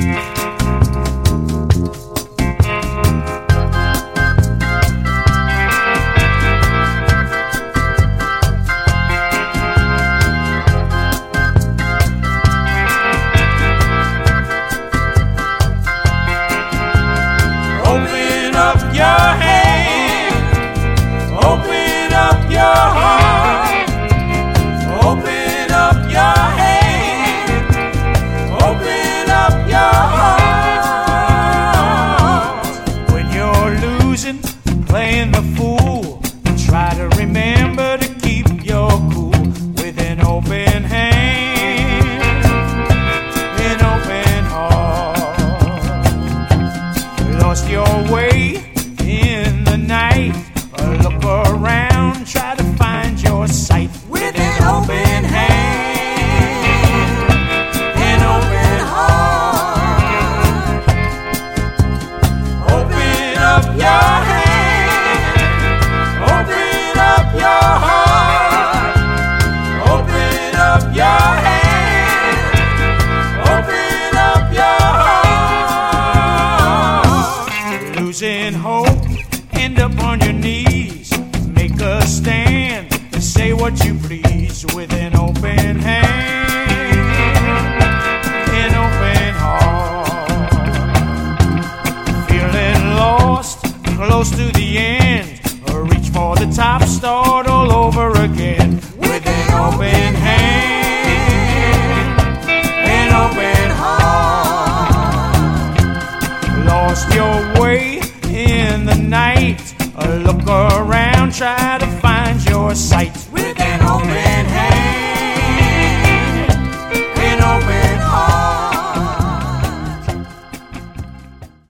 Open up your hand, open up your heart, open up your hand, open up your heart. When you're losing, playing the fool, try to remember to keep your cool with an open hand, an open heart. Lost your way in the night, look around, try to find your sight with an open hand, an open heart. Open up your hand, open up your heart, open up your hand, open up your heart. Losing hope, end up on your knees, make a stand, say what you please with an open hand, an open heart. Feeling lost, close to the end, reach for the top, start all over